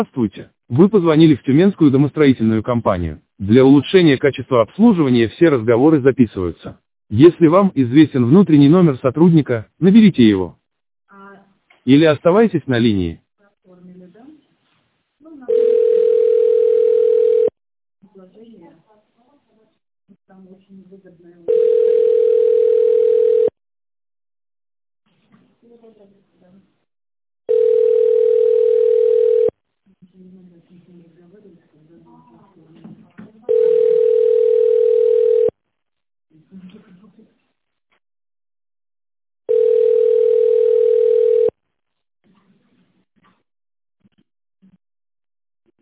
Здравствуйте. Вы позвонили в Тюменскую домостроительную компанию. Для улучшения качества обслуживания все разговоры записываются. Если вам известен внутренний номер сотрудника, наберите его. Или оставайтесь на линии. Оформили, да? Ну, на предложение. Там очень